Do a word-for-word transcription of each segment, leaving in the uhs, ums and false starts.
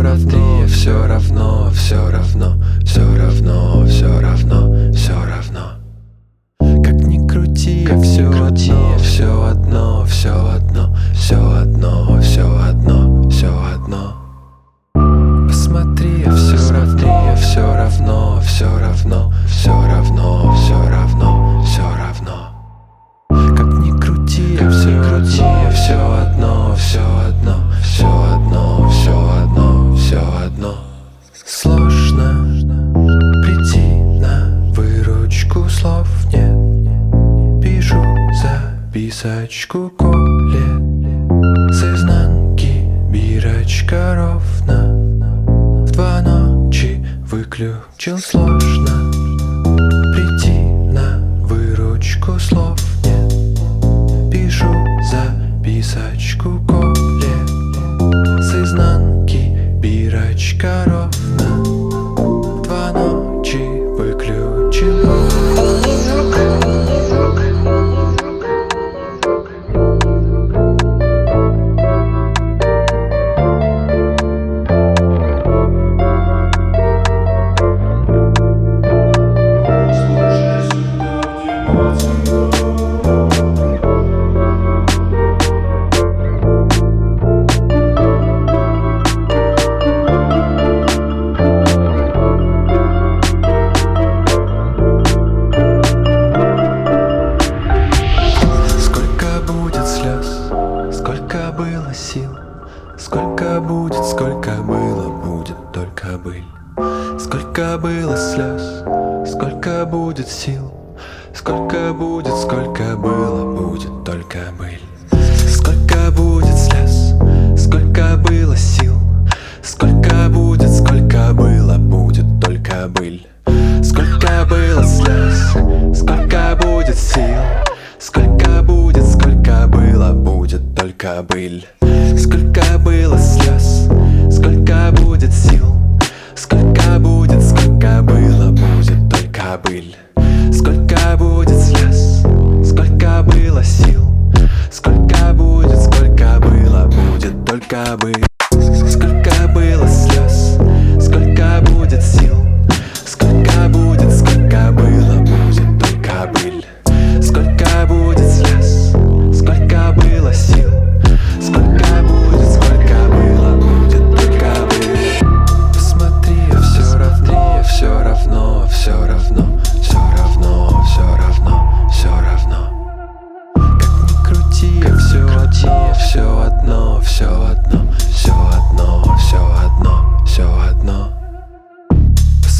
равно, все равно, все равно, все равно, все равно, все равно. Как ни крути, все одно, все одно, все одно, все одно, все одно, все одно. Посмотри, все равно, все равно, все равно, все равно, все равно, все равно. Как ни крути, все крути, все одно, все одно, все одно, все одно, все одно. Сложно прийти на выручку, слов нет. Пишу записочку Коле с изнанки, бирочка ровно. В два ночи выключил, сложно прийти на выручку, слов нет. Пишу записочку Коле с изнанки, бирочка ровно. В два ночи выключил. Сколько было сил, сколько будет, сколько было, будет только быль. Сколько было слез, сколько будет сил, сколько будет, сколько было, будет только быль. Сколько будет слез, сколько было сил, сколько будет, сколько было, будет только быль. Сколько было слез, сколько будет сил, сколько будет, сколько было, будет только быль. Сколько было слез, сколько будет сил, сколько будет, сколько было, будет только быль. Сколько будет слез, сколько было сил, сколько будет, сколько было, будет только быль. Сколько было слез, сколько будет сил, сколько будет, сколько было, будет только быль. Сколько будет слез, сколько было сил, сколько будет, сколько было, будет только быль. Посмотри, все равно, все равно, все равно, все равно, все равно, все равно. Как ни крути, все одно, все одно, все одно, все одно, все одно, все одно.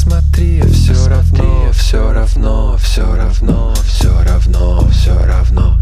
Посмотри, все равно, все равно, все равно, все равно, все равно.